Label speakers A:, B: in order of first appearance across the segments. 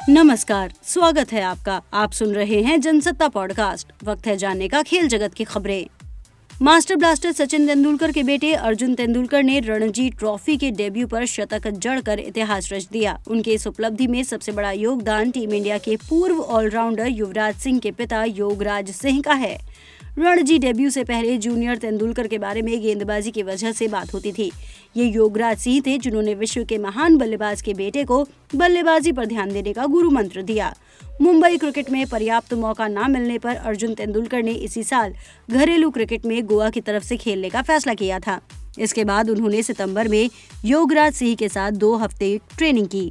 A: नमस्कार, स्वागत है आपका। आप सुन रहे हैं जनसत्ता पॉडकास्ट। वक्त है जानने का खेल जगत की खबरें। मास्टर ब्लास्टर सचिन तेंदुलकर के बेटे अर्जुन तेंदुलकर ने रणजी ट्रॉफी के डेब्यू पर शतक जड़कर इतिहास रच दिया। उनके इस उपलब्धि में सबसे बड़ा योगदान टीम इंडिया के पूर्व ऑलराउंडर युवराज सिंह के पिता योगराज सिंह का है। रणजी डेब्यू से पहले जूनियर तेंदुलकर के बारे में गेंदबाजी की वजह से बात होती थी। ये योगराज सिंह थे जिन्होंने विश्व के महान बल्लेबाज के बेटे को बल्लेबाजी पर ध्यान देने का गुरु मंत्र दिया। मुंबई क्रिकेट में पर्याप्त मौका न मिलने पर अर्जुन तेंदुलकर ने इसी साल घरेलू क्रिकेट में गोवा की तरफ से खेलने का फैसला किया था। इसके बाद उन्होंने सितंबर में योगराज सिंह के साथ 2 हफ्ते ट्रेनिंग की।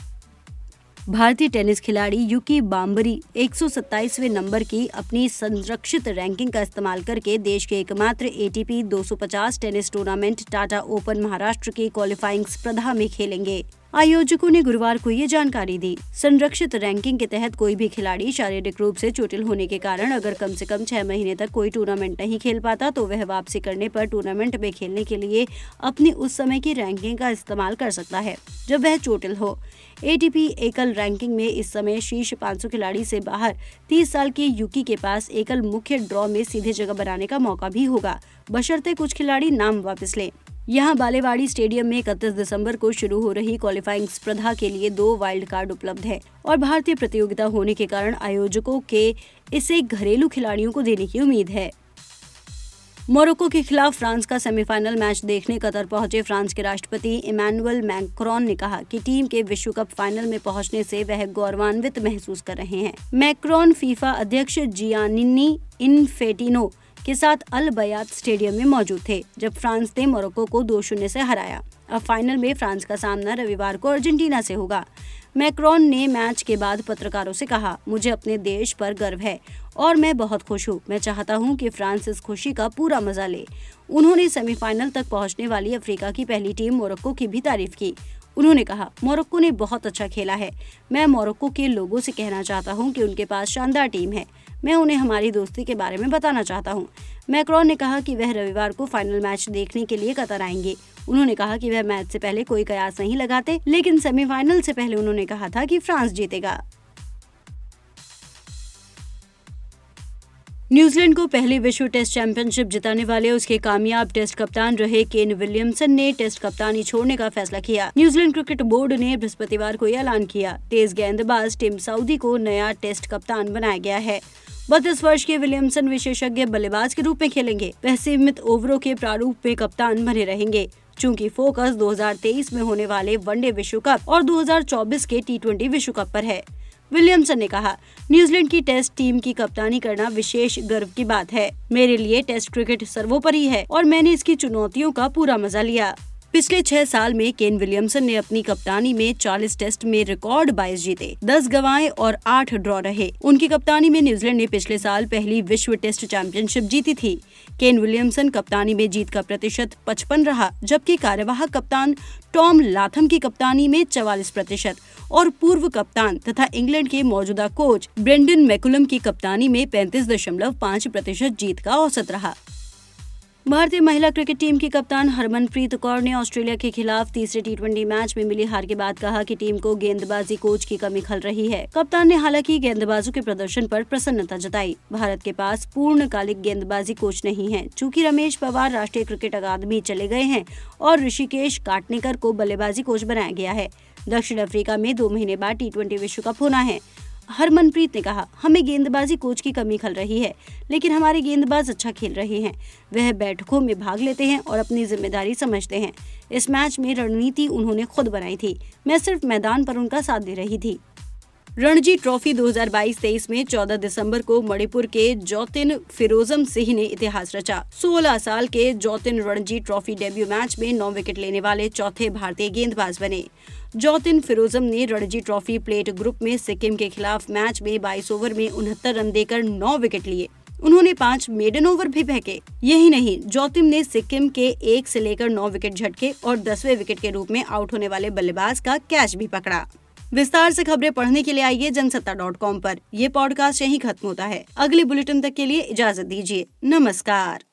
A: भारतीय टेनिस खिलाड़ी युकी बाम्बरी 127वें नंबर की अपनी संरक्षित रैंकिंग का इस्तेमाल करके देश के एकमात्र ATP 250 tennis tournament Tata open Maharashtra की क्वालिफाइंग स्पर्धा में खेलेंगे। आयोजकों ने गुरुवार को ये जानकारी दी। संरक्षित रैंकिंग के तहत कोई भी खिलाड़ी शारीरिक रूप से चोटिल होने के कारण अगर कम से कम 6 महीने तक कोई टूर्नामेंट नहीं खेल पाता तो वह वापसी करने पर टूर्नामेंट में खेलने के लिए अपनी उस समय की रैंकिंग का इस्तेमाल कर सकता है जब वह चोटिल हो। ATP एकल रैंकिंग में इस समय शीर्ष 500 खिलाड़ी से बाहर 30 साल के युकी के पास एकल मुख्य ड्रॉ में सीधे जगह बनाने का मौका भी होगा, बशर्ते कुछ खिलाड़ी नाम वापस लें। यहाँ बालेवाड़ी स्टेडियम में 31 दिसंबर को शुरू हो रही क्वालिफाइंग स्पर्धा के लिए 2 वाइल्ड कार्ड उपलब्ध है और भारतीय प्रतियोगिता होने के कारण आयोजकों के इसे घरेलू खिलाड़ियों को देने की उम्मीद है। मोरक्को के खिलाफ फ्रांस का सेमीफाइनल मैच देखने कतर पहुंचे फ्रांस के राष्ट्रपति इमैनुअल मैक्रोन ने कहा कि टीम के विश्व कप फाइनल में पहुंचने से वह गौरवान्वित महसूस कर रहे हैं। मैक्रोन फीफा अध्यक्ष जियानिनी इन्फेंटिनो के साथ अल बयात स्टेडियम में मौजूद थे जब फ्रांस ने मोरक्को को 2-0 से हराया। अब फाइनल में फ्रांस का सामना रविवार को अर्जेंटीना से होगा। मैक्रोन ने मैच के बाद पत्रकारों से कहा, मुझे अपने देश पर गर्व है और मैं बहुत खुश हूँ। मैं चाहता हूँ कि फ्रांस इस खुशी का पूरा मजा ले। उन्होंने सेमीफाइनल तक पहुँचने वाली अफ्रीका की पहली टीम मोरक्को की भी तारीफ की। उन्होंने कहा, मोरक्को ने बहुत अच्छा खेला है। मैं मोरक्को के लोगों से कहना चाहता हूं कि उनके पास शानदार टीम है। मैं उन्हें हमारी दोस्ती के बारे में बताना चाहता हूं। मैक्रोन ने कहा कि वह रविवार को फाइनल मैच देखने के लिए कतर आएंगे। उन्होंने कहा कि वह मैच से पहले कोई कयास नहीं लगाते, लेकिन सेमीफाइनल से पहले उन्होंने कहा था कि फ्रांस जीतेगा। न्यूजीलैंड को पहली विश्व टेस्ट चैंपियनशिप जिताने वाले उसके कामयाब टेस्ट कप्तान रहे केन विलियमसन ने टेस्ट कप्तानी छोड़ने का फैसला किया। न्यूजीलैंड क्रिकेट बोर्ड ने बृहस्पतिवार को ऐलान किया। तेज गेंदबाज टिम साउदी को नया टेस्ट कप्तान बनाया गया है। 32 वर्ष के विलियमसन विशेषज्ञ बल्लेबाज के रूप में खेलेंगे। वह सीमित ओवरों के प्रारूप में कप्तान बने रहेंगे। चूंकि फोकस 2023 में होने वाले वनडे विश्व कप और 2024 के T20 विश्व कप पर है। विलियमसन ने कहा, न्यूजीलैंड की टेस्ट टीम की कप्तानी करना विशेष गर्व की बात है। मेरे लिए टेस्ट क्रिकेट सर्वोपरि है और मैंने इसकी चुनौतियों का पूरा मजा लिया। पिछले 6 साल में केन विलियमसन ने अपनी कप्तानी में 40 टेस्ट में रिकॉर्ड 22 जीते, 10 गंवाए और 8 ड्रॉ रहे। उनकी कप्तानी में न्यूजीलैंड ने पिछले साल पहली विश्व टेस्ट चैंपियनशिप जीती थी। केन विलियमसन कप्तानी में जीत का प्रतिशत 55 रहा, जबकि कार्यवाहक कप्तान टॉम लाथम की कप्तानी में 44% और पूर्व कप्तान तथा इंग्लैंड के मौजूदा कोच ब्रेंडन मैकुलम की कप्तानी में 35.5% जीत का औसत रहा। भारतीय महिला क्रिकेट टीम की कप्तान हरमनप्रीत कौर ने ऑस्ट्रेलिया के खिलाफ तीसरे T20 मैच में मिली हार के बाद कहा कि टीम को गेंदबाजी कोच की कमी खल रही है। कप्तान ने हालांकि गेंदबाजों के प्रदर्शन पर प्रसन्नता जताई। भारत के पास पूर्णकालिक गेंदबाजी कोच नहीं है। चूंकि रमेश पवार राष्ट्रीय क्रिकेट अकादमी चले गए हैं और ऋषिकेश काटनेकर को बल्लेबाजी कोच बनाया गया है। दक्षिण अफ्रीका में 2 महीने बाद T20 विश्व कप होना है। हरमनप्रीत ने कहा, हमें गेंदबाजी कोच की कमी खल रही है, लेकिन हमारे गेंदबाज अच्छा खेल रहे हैं। वह बैठकों में भाग लेते हैं और अपनी जिम्मेदारी समझते हैं। इस मैच में रणनीति उन्होंने खुद बनाई थी। मैं सिर्फ मैदान पर उनका साथ दे रही थी। रणजी ट्रॉफी 2022-23 में 14 दिसंबर को मणिपुर के जोतिन फिरोजम सिंह ने इतिहास रचा। 16 साल के Jotin Ranji trophy debut match में 9 विकेट लेने वाले चौथे भारतीय गेंदबाज बने। जोतिन फिरोजम ने रणजी ट्रॉफी प्लेट ग्रुप में सिक्किम के खिलाफ मैच में 22 ओवर में 69 रन देकर 9 विकेट लिए। उन्होंने 5 मेडन ओवर भी फेंके। यही नहीं, जोतिन ने सिक्किम के 1 से लेकर 9 विकेट झटके और 10वें विकेट के रूप में आउट होने वाले बल्लेबाज का कैच भी पकड़ा। विस्तार से खबरें पढ़ने के लिए आइए जनसत्ता.com पर। ये पॉडकास्ट यहीं खत्म होता है। अगले बुलेटिन तक के लिए इजाजत दीजिए। नमस्कार।